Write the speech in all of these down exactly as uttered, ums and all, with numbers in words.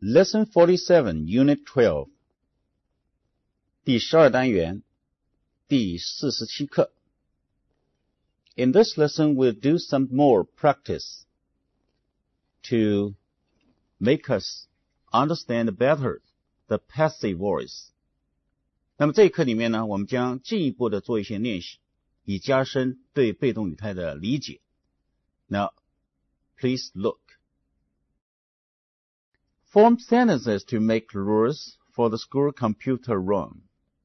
Lesson forty-seven, Unit twelve. 第十二单元，第四十七课。In this lesson, we'll do some more practice to make us understand better the passive voice. 那么这一课里面呢，我们将进一步的做一些练习，以加深对被动语态的理解。Now, please look. Form sentences to make rules for the school computer room.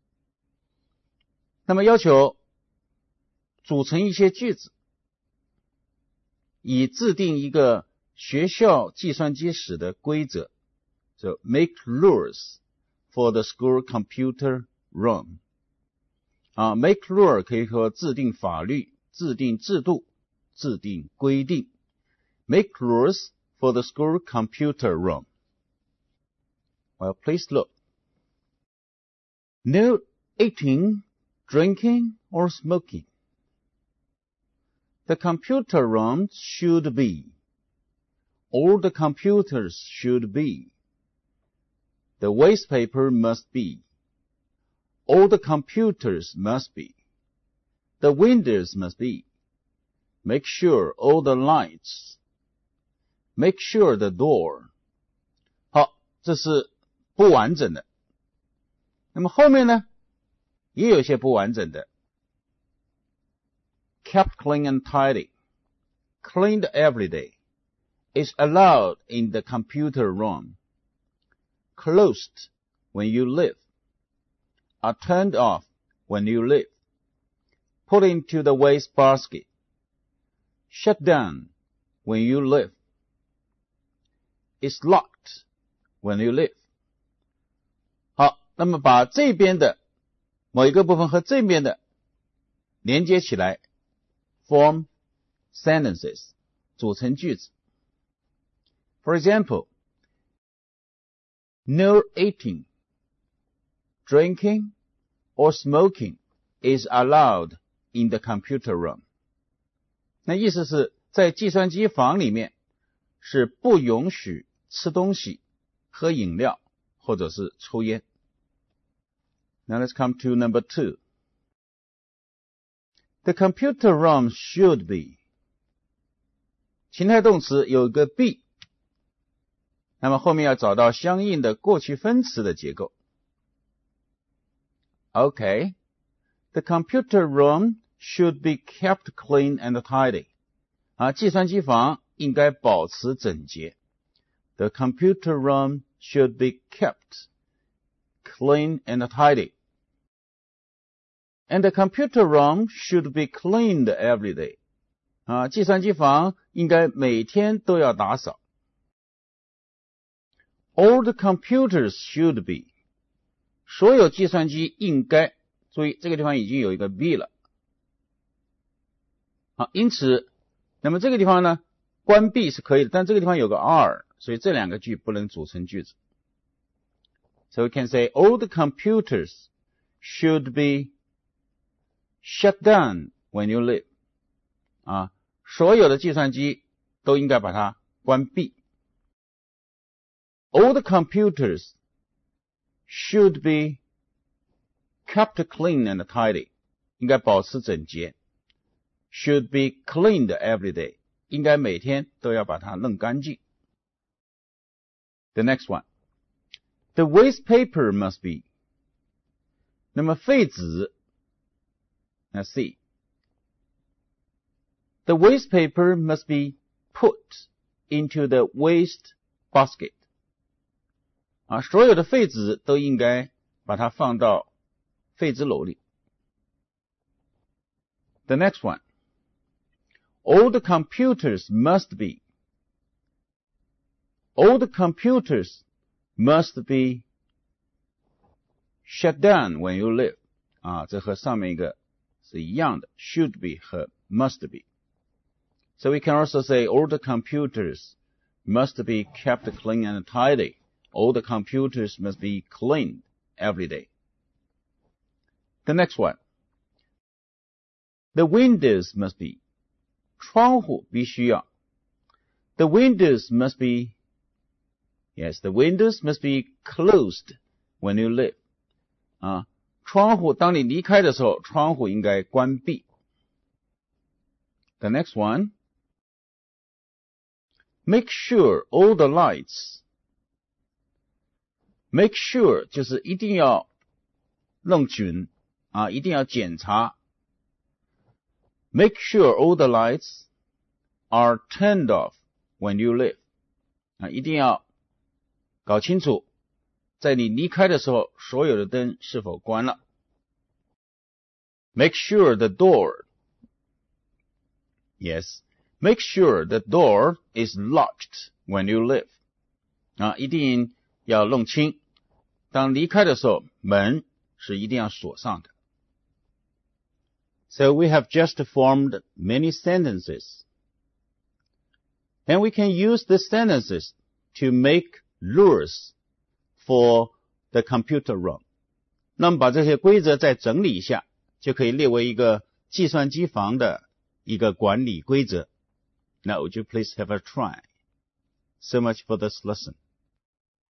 那么要求组成一些句子，以制定一个学校计算机室的规则。So make rules for the school computer room. 啊 make rule 可以说制定法律、制定制度、制定规定。Make rules for the school computer room. Well, please look. No eating, drinking, or smoking. The computer room should be. All the computers should be. The waste paper must be. All the computers must be. The windows must be. Make sure all the lights. Make sure the door. 好，这是不完整的。那么后面呢，也有一些不完整的。Kept clean and tidy. Cleaned every day. Is allowed in the computer room. Closed when you leave. Are turned off when you leave. Put into the waste basket. Shut down when you leave. Is locked when you leave. 好，那么把这边的某一个部分和这边的连接起来 ，form sentences， 组成句子。For example, no eating, drinking, or smoking is allowed in the computer room. 那意思是在计算机房里面是不允许吃东西、喝饮料或者是抽烟。Now let's come to number two. The computer room should be. 情态动词有一个 be， 那么后面要找到相应的过去分词的结构。Okay, the computer room should be kept clean and tidy. 啊，计算机房应该保持整洁。The computer room should be kept clean and tidy. And the computer room should be cleaned every day. 啊，计算机房应该每天都要打扫。All the computers should be. 所有计算机应该，注意这个地方已经有一个 be 了。好，因此，那么这个地方呢，关闭是可以的，但这个地方有个 are， 所以这两个句不能组成句子。So we can say all the computers should be shut down when you leave. 啊，所有的计算机都应该把它关闭。All the computers should be kept clean and tidy. 应该保持整洁。Should be cleaned every day. 应该每天都要把它弄干净。The next one. The waste paper must be. 那么废纸，那 C. The waste paper must be put into the waste basket. 啊，所有的废纸都应该把它放到废纸篓里。The next one. All the computers must be. All the computers must be shut down when you leave. 啊，这和上面一个是一样的 ，should be 和 must be. So we can also say all the computers must be kept clean and tidy. All the computers must be cleaned every day. The next one. The windows must be. 窗户必须要。The windows must be Yes, the windows must be closed when you leave. 啊，窗户当你离开的时候，窗户应该关闭。The next one. Make sure all the lights. Make sure 就是一定要弄准啊，一定要检查。Make sure all the lights are turned off when you leave. 啊，一定要搞清楚，在你离开的时候，所有的灯是否关了。Make sure the door. Yes, make sure the door is locked when you leave. 啊，一定要弄清，当离开的时候，门是一定要锁上的。So we have just formed many sentences. And we can use these sentences to make rules for the computer room. 那么把这些规则再整理一下，就可以列为一个计算机房的一个管理规则。Now would you please have a try? So much for this lesson.